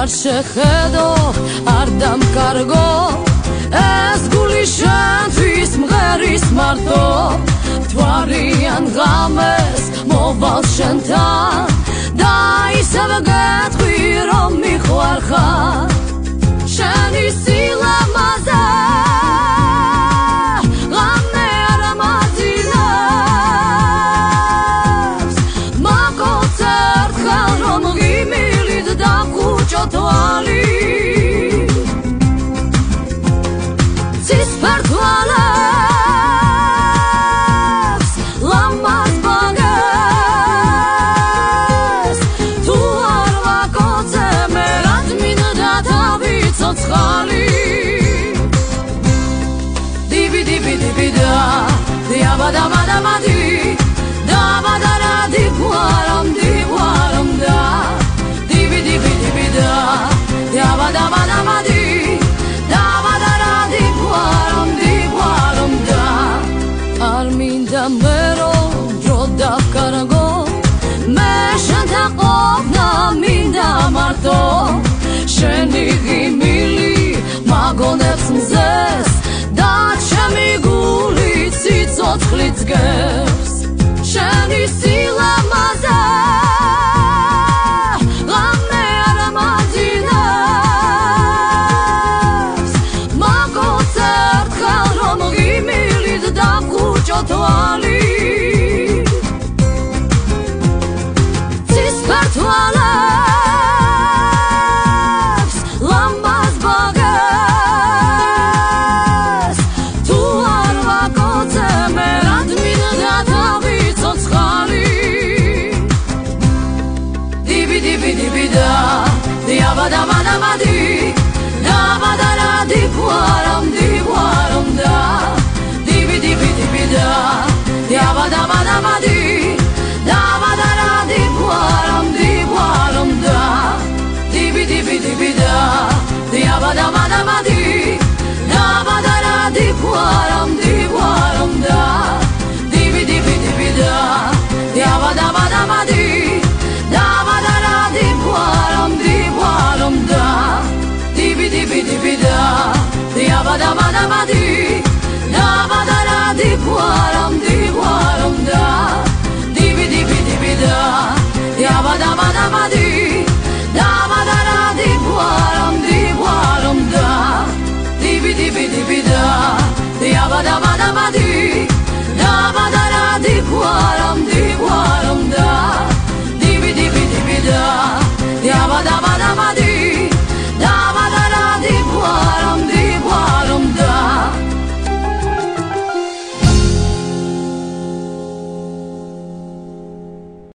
არ შეხედო, არ დამკარგო ეს გული შენთვის მღერის მარტო მთვარიან ღამეს მოვალ შენთან და ისევ გეტყვი რომ მიყვარხარ შენი სილამაზე ღამე არ ამაძილებს მაგოც ერთხელ რომ ღიმილით დაგუჭო თვალი ცისფერ თვალებს ლამაზ ბაგეს თუ არ ვაკოცე მე რაც მინდა თავი ცოცხალი დიბი დიბი დიბი და დიაბადამადამადი დაბადარა დიგვარამ დიგვარამ და დიბი დიბი დიბი და დიაბადამადამადი დაბადარა დიგვარამ დიგვარამ და არ მინდა მე რომ დრო დავკარგო მე შენთან ყოფნა მინდა მარტო შენი ღიმილი მაგონებს მზეს და ჩემი გული ციცოცხლით გეს